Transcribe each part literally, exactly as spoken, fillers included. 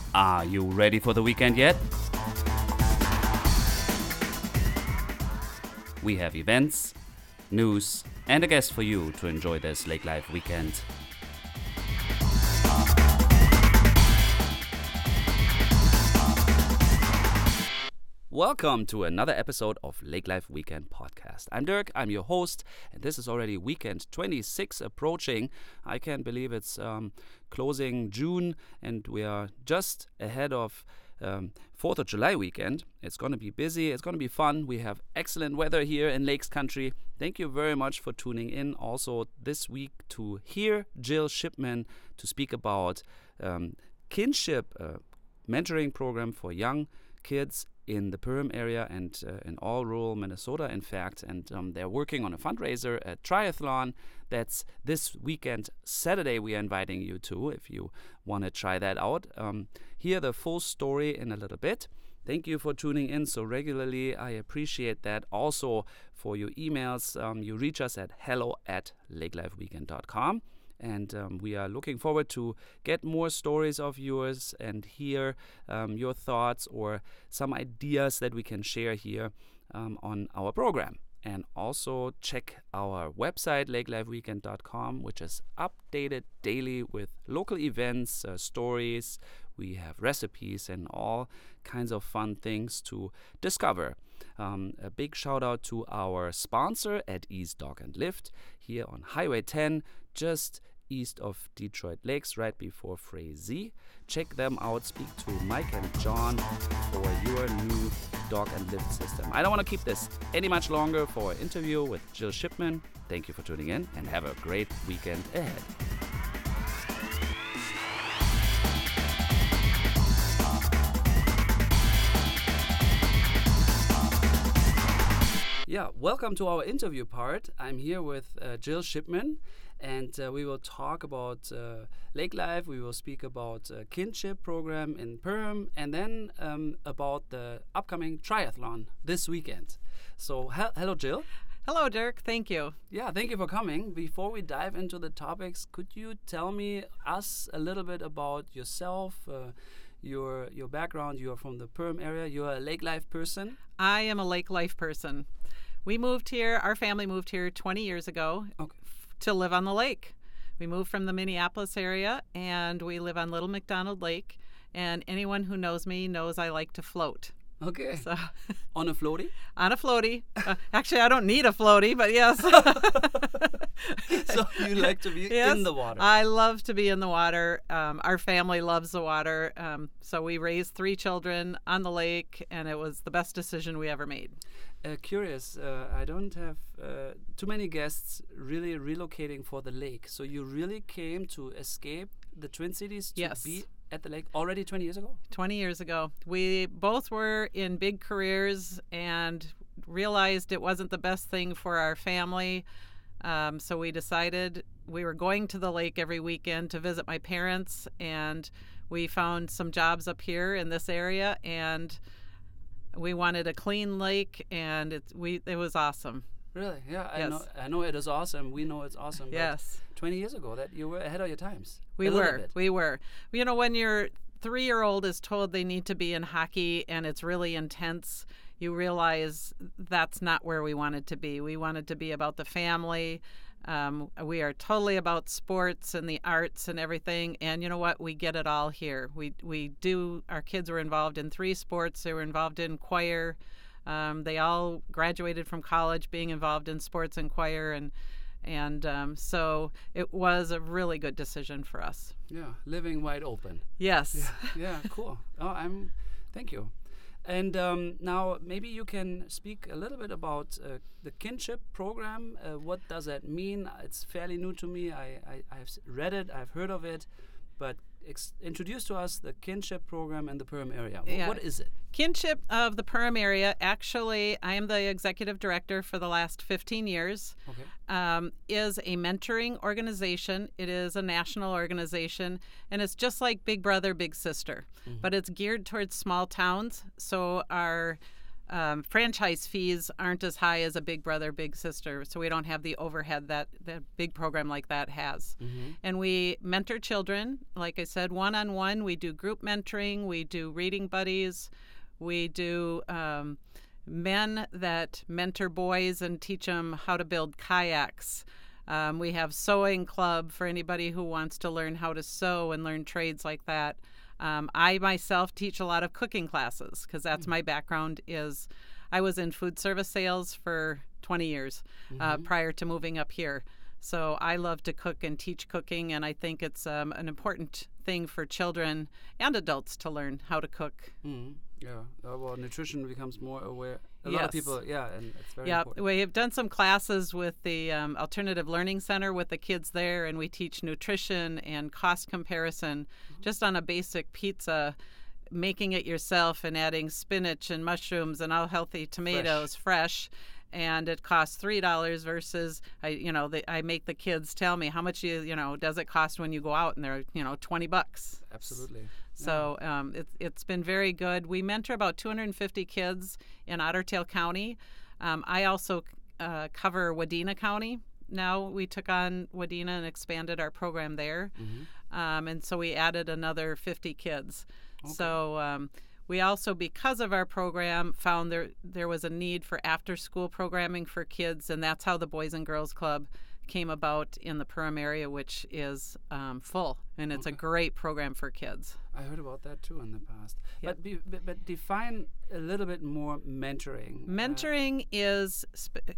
Are you ready for the weekend yet? We have events, news, and a guest for you to enjoy this Lake Life weekend. Welcome to another episode of Lake Life Weekend Podcast. I'm Dirk, I'm your host, and this is already weekend twenty-six approaching. I can't believe it's um, closing June, and we are just ahead of um, fourth of July weekend. It's going to be busy, it's going to be fun. We have excellent weather here in Lakes Country. Thank you very much for tuning in also this week to hear Jill Shipman to speak about um, Kinship, uh, mentoring program for young kids in the Perham area and uh, in all rural Minnesota, in fact. And um, they're working on a fundraiser, a triathlon. That's this weekend, Saturday, we are inviting you to, if you want to try that out. Um, hear the full story in a little bit. Thank you for tuning in so regularly. I appreciate that. Also, for your emails, um, you reach us at hello at lakelifeweekend dot com. And um, we are looking forward to get more stories of yours and hear um, your thoughts or some ideas that we can share here um, on our program. And also check our website, lake life weekend dot com, which is updated daily with local events, uh, stories. We have recipes and all kinds of fun things to discover. Um, a big shout out to our sponsor at East Dog and Lift here on Highway ten, just east of Detroit Lakes, right before Frazee. Check them out. Speak to Mike and John for your new dog and lift system. I don't want to keep this any much longer for an interview with Jill Shipman. Thank you for tuning in and have a great weekend ahead. Yeah, welcome to our interview part. I'm here with uh, Jill Shipman, and uh, we will talk about uh, Lake Life. We will speak about uh, Kinship program in Perham, and then um, about the upcoming triathlon this weekend. So, he- hello, Jill. Hello, Dirk. Thank you. Yeah, thank you for coming. Before we dive into the topics, could you tell me us a little bit about yourself, uh, your your background? You are from the Perham area. You're a Lake Life person. I am a Lake Life person. We moved here, our family moved here twenty years ago Okay. f- to live on the lake. We moved from the Minneapolis area, and we live on Little McDonald Lake. And anyone who knows me knows I like to float. Okay. So On a floaty? on a floaty. Uh, actually, I don't need a floaty, but yes. So you like to be Yes, in the water? I love to be in the water. Um, our family loves the water. Um, so we raised three children on the lake, and it was the best decision we ever made. Uh, curious, uh, I don't have uh, too many guests really relocating for the lake. So you really came to escape the Twin Cities to Yes. be at the lake already twenty years ago? twenty years ago. We both were in big careers and realized it wasn't the best thing for our family. Um, so we decided we were going to the lake every weekend to visit my parents, and we found some jobs up here in this area, and we wanted a clean lake, and it, we, it was awesome. Really? Yeah, I Yes. know. I know it is awesome. We know it's awesome. but Yes. twenty years ago, that you were ahead of your times. We a little were. bit. We were. You know, when your three-year-old is told they need to be in hockey and it's really intense, you realize that's not where we wanted to be. We wanted to be about the family. Um, we are totally about sports and the arts and everything. And you know what? We get it all here. We we do. Our kids were involved in three sports. They were involved in choir. Um, they all graduated from college being involved in sports and choir, and and um, so it was a really good decision for us. Yeah, living wide open. Yes. Yeah, yeah, cool. Oh, I'm. Thank you. And um, now maybe you can speak a little bit about uh, the Kinship program. Uh, what does that mean? It's fairly new to me. I, I I've s- read it. I've heard of it, but ex- introduce to us the Kinship program in the Perham area. Wh- Yeah. What is it? Kinship of the Perham area, actually, I am the executive director for the last fifteen years, Okay. um, is a mentoring organization. It is a national organization, and it's just like Big Brother, Big Sister, but it's geared towards small towns. So our um, franchise fees aren't as high as a Big Brother, Big Sister, so we don't have the overhead that that big program like that has. Mm-hmm. And we mentor children, like I said, one-on-one. We do group mentoring. We do reading buddies. We do um, men that mentor boys and teach them how to build kayaks. Um, we have sewing club for anybody who wants to learn how to sew and learn trades like that. Um, I myself teach a lot of cooking classes because that's my background. Is I was in food service sales for twenty years Mm-hmm. uh, prior to moving up here. So I love to cook and teach cooking, and I think it's um, an important thing for children and adults to learn how to cook. Mm-hmm. Yeah, uh, well, nutrition becomes more aware. A lot of Yes. people, yeah, and it's very Yeah, important. we have done some classes with the um, Alternative Learning Center with the kids there, and we teach nutrition and cost comparison just on a basic pizza, making it yourself and adding spinach and mushrooms and all healthy tomatoes, fresh. And it costs three dollars versus I, you know, the, I make the kids tell me how much you, you know, does it cost when you go out, and they're, you know, twenty bucks. Absolutely. So um, it's it's been very good. We mentor about two hundred fifty kids in Otter Tail County. Um, I also uh, cover Wadena County. Now we took on Wadena and expanded our program there, Mm-hmm. um, and so we added another fifty kids. Okay. So um, we also, because of our program, found there there was a need for after-school programming for kids, and that's how the Boys and Girls Club came about in the Perham area, which is um, full, and it's Okay. a great program for kids. I heard about that too in the past. Yep. But, be, but but define a little bit more mentoring. Uh, Mentoring is sp-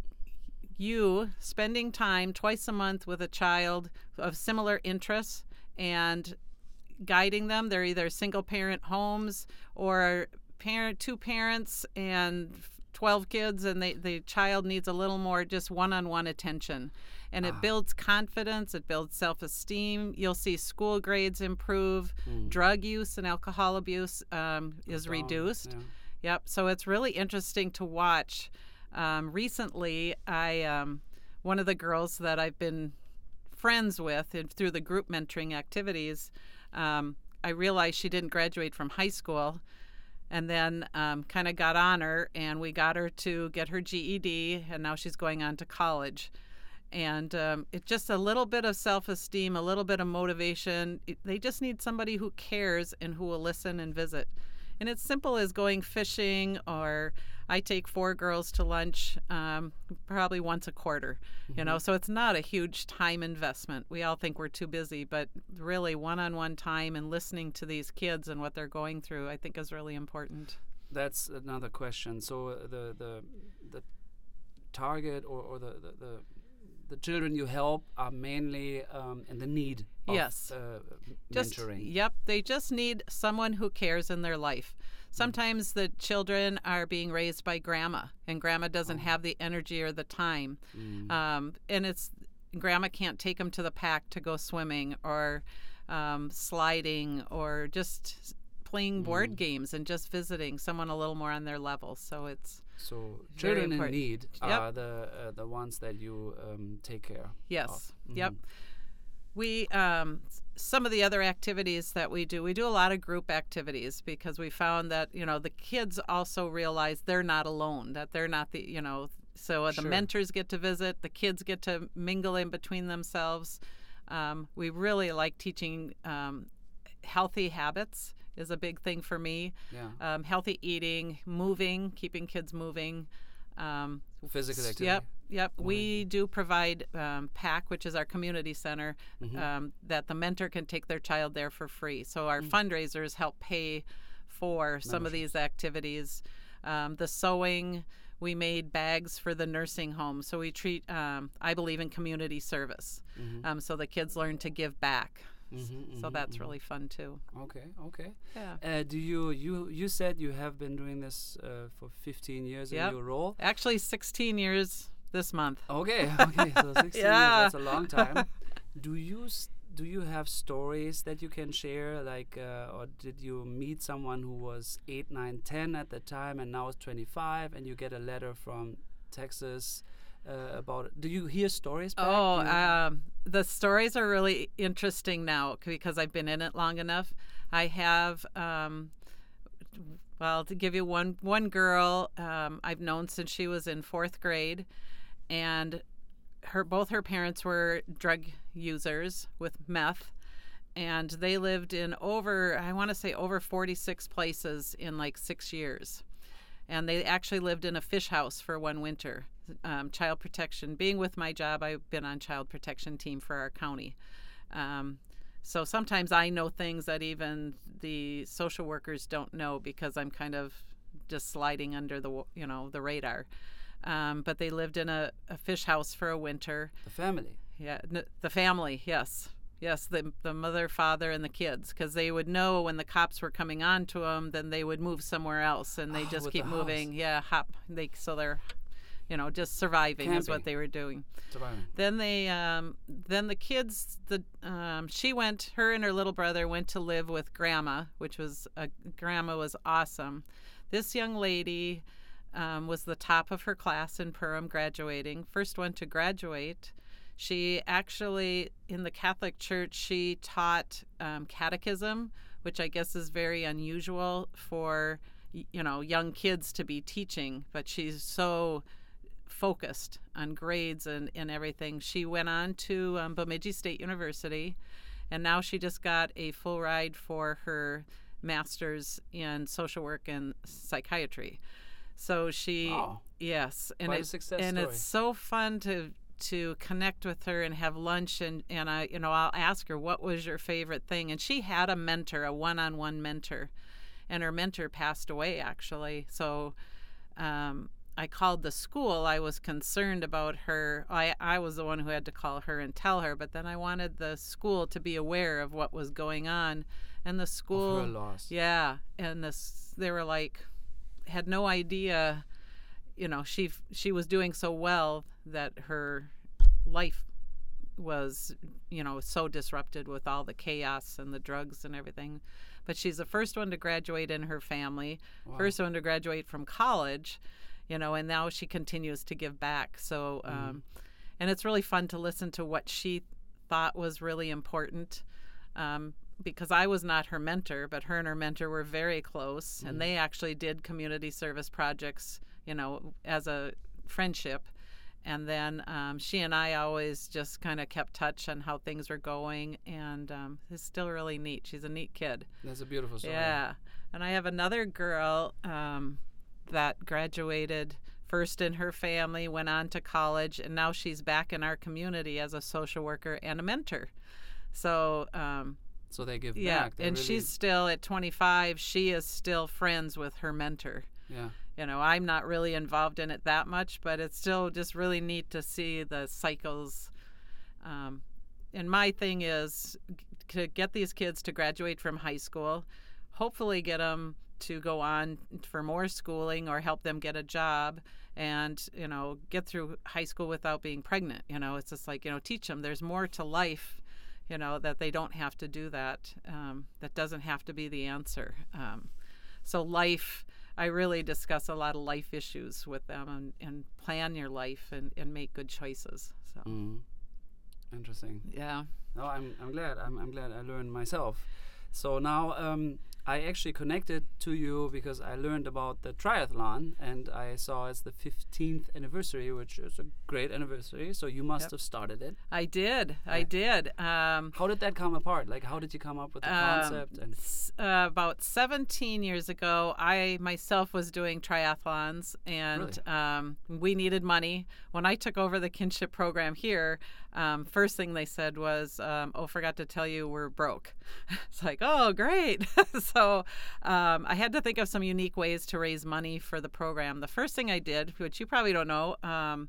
you spending time twice a month with a child of similar interests and guiding them. They're either single parent homes or parent two parents and twelve kids, and they, the child needs a little more just one-on-one attention. And it Ah. builds confidence, it builds self-esteem. You'll see school grades improve, Mm. drug use and alcohol abuse um, is down, reduced. yeah. Yep. So it's really interesting to watch. Um, recently, I um, one of the girls that I've been friends with and through the group mentoring activities, um, I realized she didn't graduate from high school, and then um, kind of got on her, and we got her to get her G E D, and now she's going on to college. And um, it's just a little bit of self-esteem, a little bit of motivation. It, they just need somebody who cares and who will listen and visit. And it's simple as going fishing, or I take four girls to lunch um, probably once a quarter, Mm-hmm. you know, so it's not a huge time investment. We all think we're too busy, but really one-on-one time and listening to these kids and what they're going through, I think is really important. That's another question. So uh, the the the target or, or the, the the the children you help are mainly um, in the need of Yes. uh, Just, mentoring. yep, they just need someone who cares in their life. Sometimes the children are being raised by grandma, and grandma doesn't Oh. have the energy or the time. Mm. Um, and it's grandma can't take them to the pack to go swimming or um, sliding or just s- playing board Mm. games and just visiting someone a little more on their level. So it's So Very children in important. need Yep. are the uh, the ones that you um, take care. yes, of. yep. Mhm. We um, s- some of the other activities that we do, we do a lot of group activities because we found that, you know, the kids also realize they're not alone, that they're not the, you know, so uh, the Sure. mentors get to visit, the kids get to mingle in between themselves. Um, we really like teaching um, healthy habits is a big thing for me. Yeah. Um, healthy eating, moving, keeping kids moving. Um, Physical s- activity. Yep, yep. We Moving. do provide um, P A C, which is our community center, Mhm. um, that the mentor can take their child there for free. So our Mm. fundraisers help pay for some of these activities. Um, the sewing, we made bags for the nursing home. So we treat, um, I believe in community service. Mhm. Um, so the kids learn to give back. Mhm, So mhm, that's mhm. really fun too. Okay. Okay. Yeah. Uh, do you you you said you have been doing this uh, for fifteen years Yep. in your role? Actually, sixteen years this month. Okay. Okay. So sixteen Yeah. years. That's a long time. Do you s- do you have stories that you can share? Like, uh, or did you meet someone who was eight, nine, ten at the time, and now is twenty-five, and you get a letter from Texas uh, about it? Do you hear stories back? Oh, Do you- um, the stories are really interesting now because I've been in it long enough. I have um, Well, to give you one one girl, um, I've known since she was in fourth grade, and her both her parents were drug users with meth, and they lived in over I want to say over forty-six places in like six years, and they actually lived in a fish house for one winter. Um, child protection. Being with my job, I've been on child protection team for our county. Um, So sometimes I know things that even the social workers don't know because I'm kind of just sliding under the, you know, the radar. Um, but they lived in a, a fish house for a winter. The family. Yeah, n- the family. Yes, yes, the the mother, father, and the kids, because they would know when the cops were coming on to them, then they would move somewhere else, and they Oh, just with keep the moving. house. Yeah, hop. They so they're, you know, just surviving is what Camping. they were doing. Surviving. Then they, um, then the kids, the um, she went, her and her little brother went to live with grandma, which was a grandma was awesome. This young lady um, was the top of her class in Perham, graduating, first one to graduate. She actually, in the Catholic Church, she taught um, catechism, which I guess is very unusual for, you know, young kids to be teaching, but she's so focused on grades and, and everything. She went on to um, Bemidji State University, and now she just got a full ride for her master's in social work and psychiatry. So she, Wow. yes, and Quite a it- success and story. it's so fun to to connect with her and have lunch, and and I, you know, I'll ask her, what was your favorite thing, and she had a mentor, a one-on-one mentor, and her mentor passed away actually. So um, I called the school. I was concerned about her. I, I was the one who had to call her and tell her, but then I wanted the school to be aware of what was going on. And the school, Of her loss. yeah, and this, they were like, had no idea, you know, she she was doing so well that her life was, you know, so disrupted with all the chaos and the drugs and everything. But she's the first one to graduate in her family, Wow. first one to graduate from college, you know, and now she continues to give back. So, um, and it's really fun to listen to what she thought was really important, um, because I was not her mentor, but her and her mentor were very close, and they actually did community service projects, you know, as a friendship. And then um, she and I always just kind of kept touch on how things were going, and um, it's still really neat. She's a neat kid. That's a beautiful story. Yeah. And I have another girl um, that graduated first in her family, went on to college, and now she's back in our community as a social worker and a mentor. So, um, So they give yeah, back. They and really- she's still at twenty-five. She is still friends with her mentor. Yeah. You know, I'm not really involved in it that much, but it's still just really neat to see the cycles. Um, and my thing is g- to get these kids to graduate from high school, hopefully get them to go on for more schooling or help them get a job and, you know, get through high school without being pregnant. You know, it's just like, you know, teach them there's more to life, you know, that they don't have to do that. Um, that doesn't have to be the answer. Um, so life... I really discuss a lot of life issues with them and, and plan your life and, and make good choices. So, Mm. Interesting. yeah. No, I'm I'm glad. I'm I'm glad I learned myself. So now um, I actually connected to you because I learned about the triathlon, and I saw it's the fifteenth anniversary, which is a great anniversary. So you must Yep. have started it. I did. I Yeah. did. Um, How did that come apart? Like, how did you come up with the Um, concept? And s- uh, about seventeen years ago, I myself was doing triathlons, and um, we needed money. When I took over the kinship program here, um, first thing they said was, um, "Oh, forgot to tell you, we're broke." It's like, "Oh, great!" So um, I had to think of some unique ways to raise money for the program. The first thing I did, which you probably don't know, um,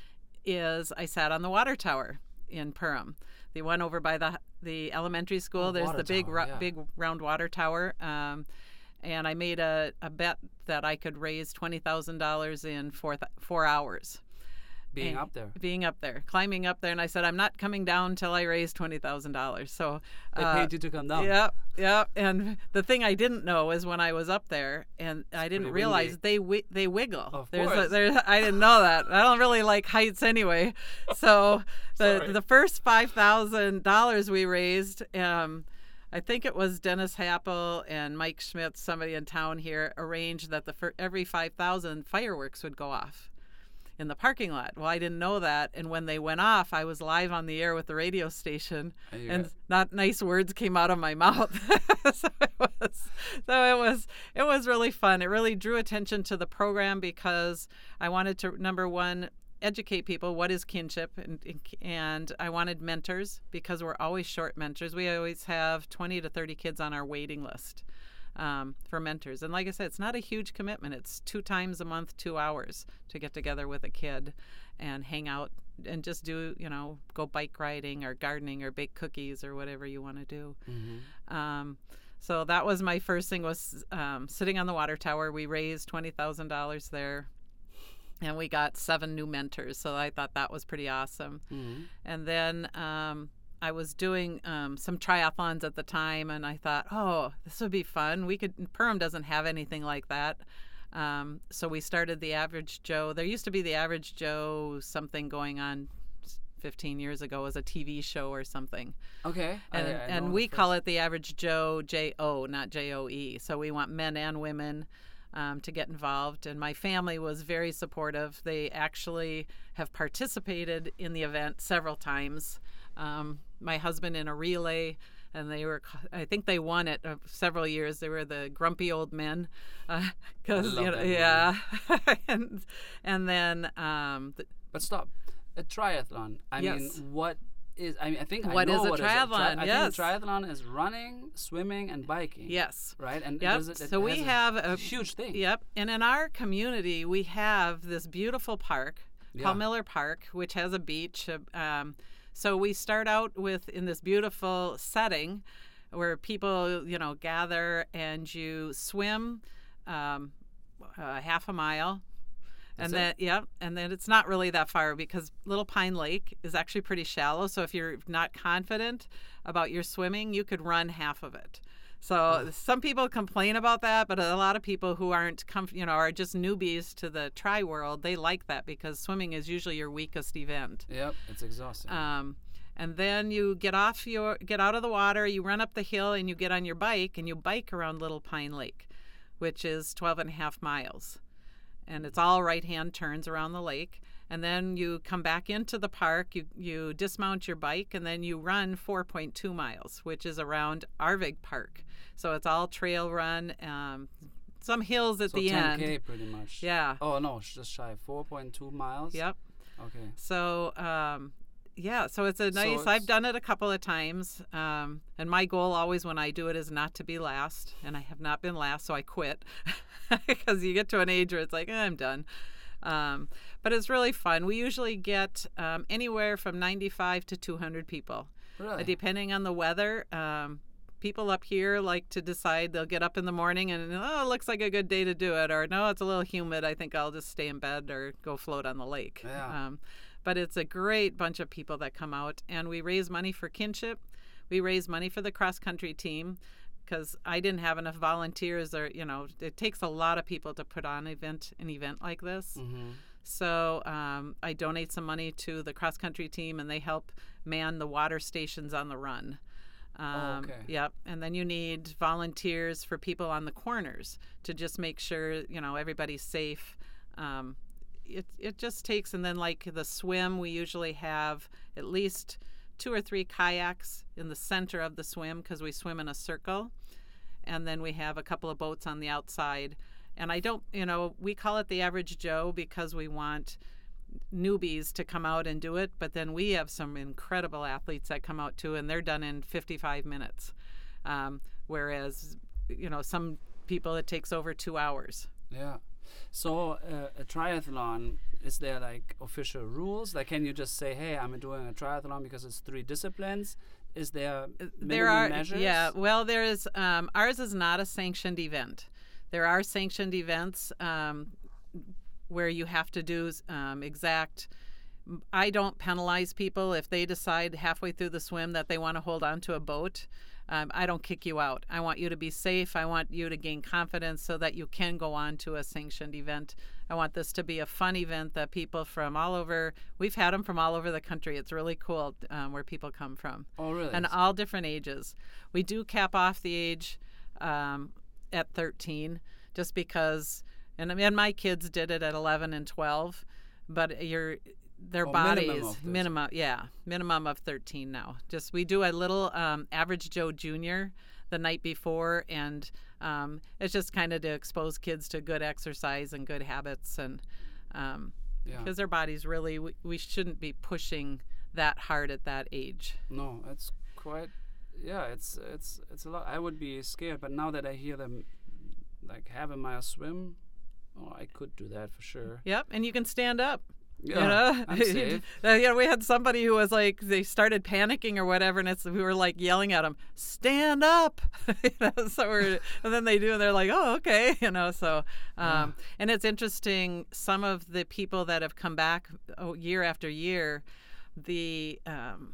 is I sat on the water tower in Perham. The one over by the the elementary school. Oh, There's water the big tower, ro- yeah. big round water tower. Um, and I made a, a bet that I could raise twenty thousand dollars in four th- four hours. being and up there, Being up there, climbing up there, and I said I'm not coming down till I raise twenty thousand dollars. So they uh, paid you to come down. Yep, yep. And the thing I didn't know is when I was up there, and I didn't pretty realize windy. they wi- they wiggle. Of there's course. A, there's I didn't know that. I don't really like heights anyway. So the Sorry. the first five thousand dollars we raised, um, I think it was Dennis Happel and Mike Schmidt, somebody in town here, arranged that the fir- every five thousand fireworks would go off in the parking lot. Well, I didn't know that, and when they went off, I was live on the air with the radio station, Yeah. and not nice words came out of my mouth. so it was, so it was, it was really fun. It really drew attention to the program because I wanted to, number one, educate people what is kinship, and and I wanted mentors because we're always short mentors. We always have twenty to thirty kids on our waiting list um, for mentors. And like I said, it's not a huge commitment. It's two times a month, two hours to get together with a kid and hang out and just do, you know, go bike riding or gardening or bake cookies or whatever you want to do. Mm-hmm. Um, so that was my first thing, was um, sitting on the water tower. We raised twenty thousand dollars there. And we got seven new mentors, so I thought that was pretty awesome. Mm-hmm. And then um, I was doing um, some triathlons at the time, and I thought, oh, this would be fun. We could. Perham doesn't have anything like that, um, so we started the Average Joe. There used to be the Average Joe something going on fifteen years ago as a T V show or something. Okay. And, I, I and we call it the Average Joe, J O, not J O E. So we want men and women Um, to get involved, and my family was very supportive. They actually have participated in the event several times. Um, my husband in a relay, and they were, I think they won it uh, several years. They were the grumpy old men, because uh, you know, yeah, and and then. Um, the, but stop, a triathlon. I yes. mean, what? Is, I mean, I think what I know is a what triathlon? Is a tri- I yes. think a triathlon is running, swimming, and biking. Yes. Right. And yep. does it, it so we have a, a huge thing. Yep. And in our community, we have this beautiful park, yeah. Paul Miller Park, which has a beach. Um, so we start out with in this beautiful setting, where people, you know, gather and you swim um, uh, half a mile. And then, yeah, and then it's not really that far because Little Pine Lake is actually pretty shallow. So if you're not confident about your swimming, you could run half of it. So oh. some people complain about that, but a lot of people who aren't, comf- you know, are just newbies to the tri world, they like that because swimming is usually your weakest event. Yep, it's exhausting. Um, and then you get off your, get out of the water, you run up the hill, and you get on your bike, and you bike around Little Pine Lake, which is twelve and a half miles. And it's all right-hand turns around the lake. And then you come back into the park, you, you dismount your bike, and then you run four point two miles, which is around Arvig Park. So it's all trail run, um, some hills at so the ten end. ten K pretty much. Yeah. Oh, no, just shy. four point two miles? Yep. Okay. So, um, yeah, so it's a nice, so it's, I've done it a couple of times. Um, and my goal always when I do it is not to be last. And I have not been last, so I quit. Because you get to an age where it's like, eh, I'm done. Um, but it's really fun. We usually get um, anywhere from ninety-five to two hundred people. Really? Uh, depending on the weather. Um, people up here like to decide they'll get up in the morning and, oh, it looks like a good day to do it. Or, no, it's a little humid. I think I'll just stay in bed or go float on the lake. Yeah. Um, but it's a great bunch of people that come out. And we raise money for kinship. We raise money for the cross-country team. Because I didn't have enough volunteers, or you know, it takes a lot of people to put on event an event like this. Mm-hmm. So um, I donate some money to the cross country team, and they help man the water stations on the run. Um, oh, okay. Yep. And then you need volunteers for people on the corners to just make sure you know everybody's safe. Um, it it just takes, and then like the swim, we usually have at least two or three kayaks in the center of the swim because we swim in a circle. And then we have a couple of boats on the outside. And I don't, you know, we call it the Average Joe because we want newbies to come out and do it. But then we have some incredible athletes that come out too, and they're done in fifty-five minutes. Um, whereas, you know, some people it takes over two hours. Yeah. So uh, a triathlon, is there like official rules? Like, can you just say, hey, I'm doing a triathlon because it's three disciplines? Is there there are measures? Yeah, well, there is. Um, ours is not a sanctioned event. There are sanctioned events um, where you have to do um, exact I don't penalize people if they decide halfway through the swim that they want to hold on to a boat. Um, I don't kick you out. I want you to be safe. I want you to gain confidence so that you can go on to a sanctioned event. I want this to be a fun event that people from all over, we've had them from all over the country. It's really cool um, where people come from. Oh, really? And all different ages. We do cap off the age um, at thirteen just because, and, and my kids did it at eleven and twelve, but you're, their oh, bodies minimum, of minimum yeah minimum of thirteen now. Just we do a little um, Average Joe Junior the night before, and um, it's just kind of to expose kids to good exercise and good habits, and um, yeah. because their bodies really we, we shouldn't be pushing that hard at that age. No, it's quite yeah it's it's it's a lot. I would be scared, but now that I hear them like have a mile swim, oh, I could do that for sure. Yep, and you can stand up. Yeah, you know, I'm safe. uh, you know, we had somebody who was like, they started panicking or whatever, and it's we were like yelling at them, "Stand up!" you know, so we're, and then they do, and they're like, "Oh, okay," you know. So, um, yeah. and it's interesting. Some of the people that have come back oh, year after year, the um,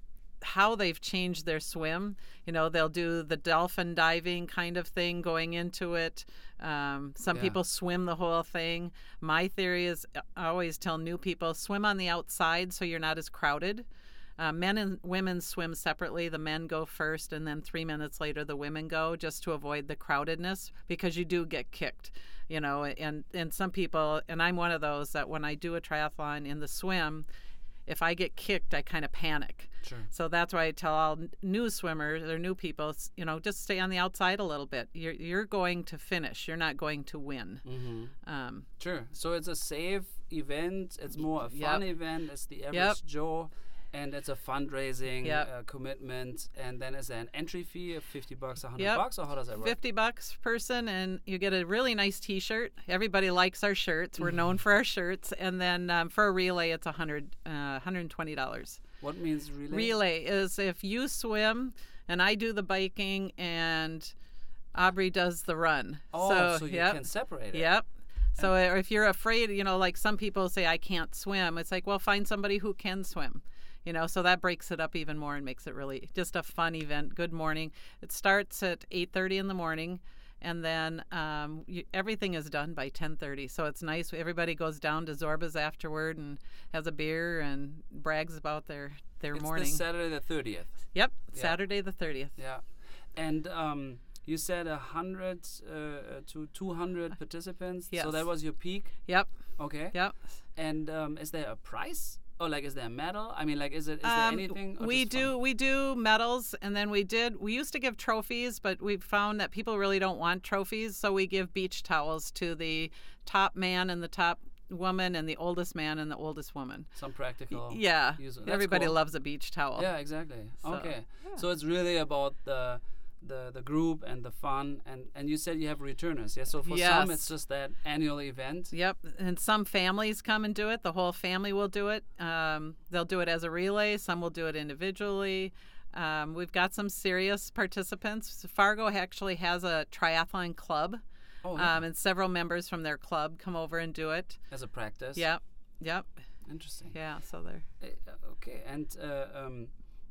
how they've changed their swim. You know, they'll do the dolphin diving kind of thing going into it. Um, some Yeah. people swim the whole thing. My theory is I always tell new people, swim on the outside so you're not as crowded. Uh, men and women swim separately. The men go first, and then three minutes later the women go, just to avoid the crowdedness, because you do get kicked. You know, and, and some people, and I'm one of those, that when I do a triathlon in the swim, if I get kicked, I kind of panic. Sure. So that's why I tell all new swimmers or new people, you know, just stay on the outside a little bit. You're you're going to finish. You're not going to win. Mm-hmm. Um, Sure. So it's a safe event. It's more a fun Yep. event. It's the average Yep. Joe, and it's a fundraising Yep. uh, commitment. And then is there an entry fee of fifty bucks, a hundred Yep. bucks, or how does that work? fifty bucks person, and you get a really nice T-shirt. Everybody likes our shirts. We're known for our shirts. And then um, for a relay, it's a hundred, uh, hundred and twenty dollars. What means relay? Relay is if you swim and I do the biking and Aubrey does the run. Oh, so, so you yep. can separate it. Yep. So or if you're afraid, you know, like some people say, I can't swim. It's like, well, find somebody who can swim. You know, so that breaks it up even more and makes it really just a fun event. Good morning. It starts at eight thirty in the morning, and then um, you, everything is done by ten thirty. So it's nice. Everybody goes down to Zorba's afterward and has a beer and brags about their, their It's morning. this Saturday the thirtieth. Yep, Yeah. Saturday the thirtieth. Yeah. And um, you said a hundred uh, to two hundred participants. Yes. So that was your peak. Yep, Okay. yep. And um, is there a price? Or like, is there a medal? I mean, like, is it is there Um, anything? or we just do fun? we do medals, and then we did we used to give trophies, but we've found that people really don't want trophies, so we give beach towels to the top man and the top woman and the oldest man and the oldest woman. Some practical. Yeah, use- that's everybody cool. loves a beach towel. Yeah, exactly. So, okay. yeah. So it's really about the the the group and the fun, and and you said you have returners. Yeah. So for some, Yes. it's just that annual event. Yep, and some families come and do it. The whole family will do it. Um, they'll do it as a relay. Some will do it individually. Um, we've got some serious participants. Fargo actually has a triathlon club, Oh, yeah. um, and several members from their club come over and do it. As a practice. Yep, yep, Interesting. yeah. So they're Uh, okay, and uh, um,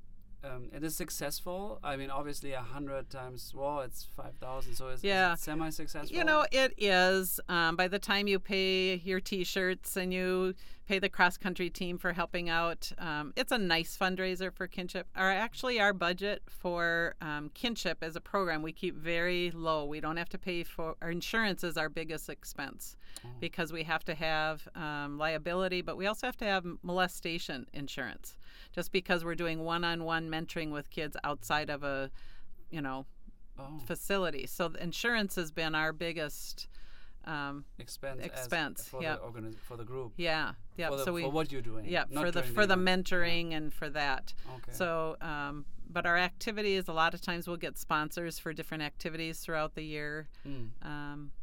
um, it is successful. I mean, obviously, a hundred times well, it's five thousand. So it's Yeah. semi-successful. You know, it is. Um, by the time you pay your T-shirts and you pay the cross-country team for helping out, um, it's a nice fundraiser for Kinship. Our actually, our budget for um, Kinship as a program, we keep very low. We don't have to pay for our insurance is our biggest expense Oh. because we have to have um, liability, but we also have to have molestation insurance. Just because we're doing one-on-one mentoring with kids outside of a, you know, Oh, facility. So the insurance has been our biggest, um, expense. as- expense, for yeah. the organiz- for the group. yeah, yeah. For, the, so we, for what you're doing. yeah, not for the during for the event. mentoring and for that. Okay. So, um, but our activities, a lot of times we'll get sponsors for different activities throughout the year. Mm, Um,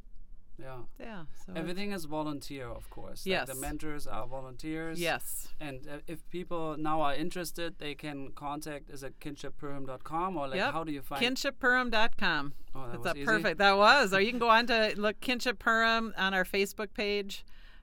yeah. yeah. So Everything is volunteer, of course. Yes. Like the mentors are volunteers. yes. And uh, if people now are interested, they can contact, is it kinship perham dot com, or like Yep. how do you find kinship perham dot com. Oh, that That's was a easy. perfect. That was. Or you can go on to look Kinship Perham on our Facebook page.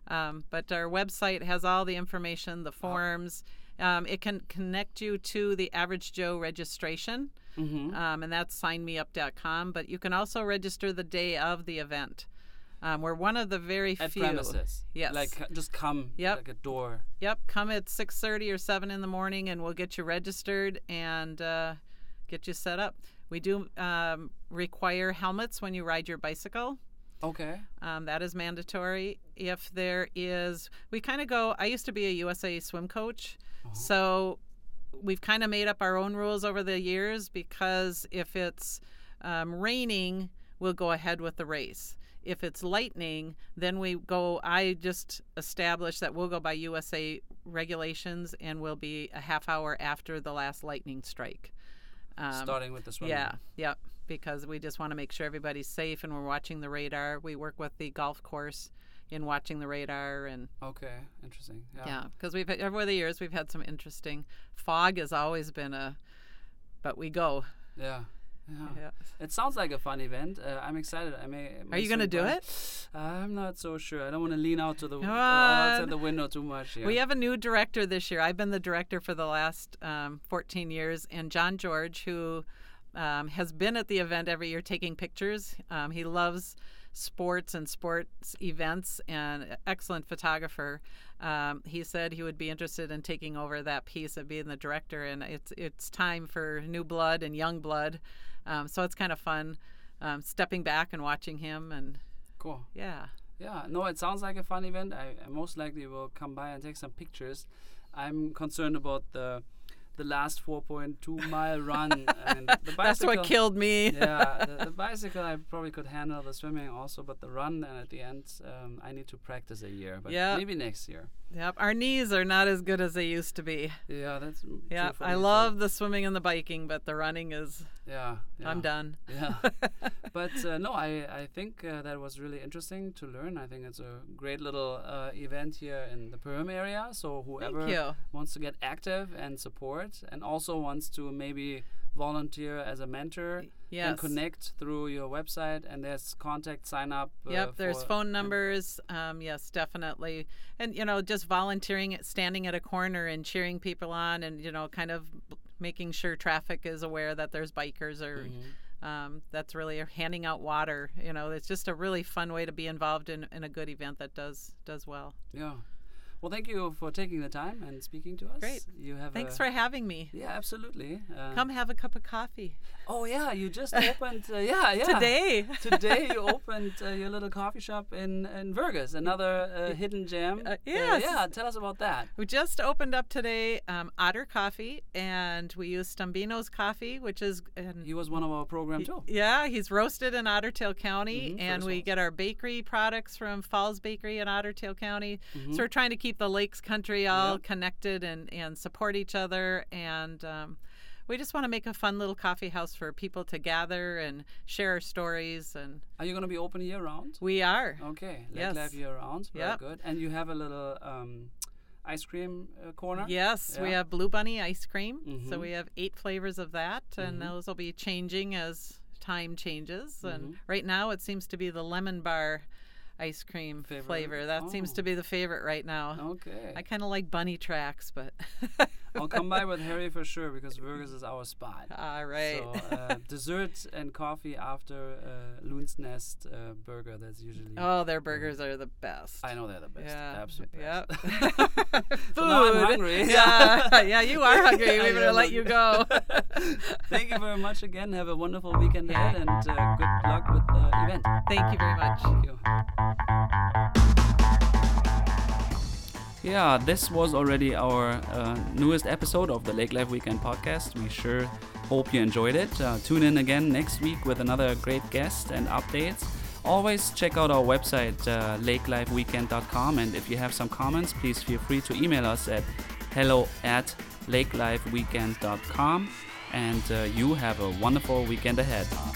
Um, but our website has all the information, the forms. Um, it can connect you to the Average Joe registration, Mm-hmm. um, and that's sign me up dot com. But you can also register the day of the event. Um, we're one of the very At few. premises. Yes. Like uh, just come Yep. like a door. Yep. Come at six thirty or seven in the morning, and we'll get you registered and uh, get you set up. We do um, require helmets when you ride your bicycle. Okay. Um, that is mandatory. If there is, we kind of go, I used to be a U S A swim coach. Uh-huh. So we've kind of made up our own rules over the years, because if it's um, raining, we'll go ahead with the race. If it's lightning, then we go, I just established that we'll go by U S A regulations, and we'll be a half hour after the last lightning strike. Um, Starting with the swimming. Yeah, yep. Because we just want to make sure everybody's safe, and we're watching the radar. We work with the golf course in watching the radar, and Okay. Interesting. Yeah. yeah, because we've had, over the years we've had some interesting fog has always been a, but we go. Yeah. Yeah. Yeah. It sounds like a fun event. Uh, I'm excited. I may. Are may you gonna swing do by. it? I'm not so sure. I don't want to lean out to the uh, Come outside on. the window too much. Yeah. We have a new director this year. I've been the director for the last um, fourteen years, and John George, who um, has been at the event every year taking pictures. Um, he loves sports and sports events, and excellent photographer. Um, he said he would be interested in taking over that piece of being the director, and it's it's time for new blood and young blood. Um, so it's kind of fun um, stepping back and watching him, and Cool. yeah. Yeah, no, it sounds like a fun event. I, I most likely will come by and take some pictures. I'm concerned about the the last four point two mile run. And the bicycle, That's what killed me. yeah, the, the bicycle I probably could handle, the swimming also, but the run and at the end um, I need to practice a year, but Yeah. maybe next year. Yep, our knees are not as good as they used to be. Yeah, that's m- Yeah, true for I me, too. love the swimming and the biking, but the running is, Yeah, yeah. I'm done. Yeah, but uh, no, I I think uh, that was really interesting to learn. I think it's a great little uh, event here in the Perham area. So whoever Thank you. wants to get active and support, and also wants to maybe volunteer as a mentor, Yes. can connect through your website, and there's contact sign up. Uh, Yep, there's for- phone numbers. Um, yes, definitely. And, you know, just volunteering, at- standing at a corner and cheering people on, and, you know, kind of making sure traffic is aware that there's bikers, or Mhm. um, that's really, or handing out water. You know, it's just a really fun way to be involved in, in a good event that does does well. Yeah. Well, thank you for taking the time and speaking to us. Great. You have. Thanks a, for having me. Yeah, absolutely. Uh, Come have a cup of coffee. Oh yeah, you just opened. Uh, yeah, yeah. Today. Today you opened uh, your little coffee shop in in Vergas, another uh, hidden gem. Uh, yes. yeah, tell us about that. We just opened up today um, Otter Coffee, and we use Stambino's coffee, which is and He was one of our program too. yeah, he's roasted in Ottertail County, Mhm, and Fergus we Falls. get our bakery products from Falls Bakery in Ottertail County. Mhm. So we're trying to keep the Lakes Country all Yeah. connected and and support each other, and um, we just want to make a fun little coffee house for people to gather and share our stories, and Are you going to be open year round? we are. Okay, Lake Yes. Life year round. Very Yep. good. And you have a little um, ice cream uh, corner. Yes, we Yeah. have Blue Bunny ice cream. So Mhm. we have eight flavors of that, and Mhm. those will be changing as time changes. And Mhm. right now, it seems to be the lemon bar ice cream Favorite? flavor. That seems Oh. to be the favorite right now. Okay. I kind of like bunny tracks, but I'll come by with Harry for sure, because Vergas is our spot. all right. So uh, dessert and coffee after uh, Loon's Nest uh, burger. That's usually. Oh, their burgers are the best. I know they're the best. Yeah. Absolute Yep. best. Food. So now I'm hungry. Yeah. Yeah, you are hungry. I We're going to am let you go. Thank you very much again. Have a wonderful weekend ahead, and uh, good luck with the event. Thank you very much. Thank you. Yeah, this was already our uh, newest episode of the Lake Life Weekend podcast. We sure hope you enjoyed it. Uh, tune in again next week with another great guest and updates. Always check out our website, uh, lake life weekend dot com, and if you have some comments, please feel free to email us at hello at lake life weekend dot com. And uh, you have a wonderful weekend ahead.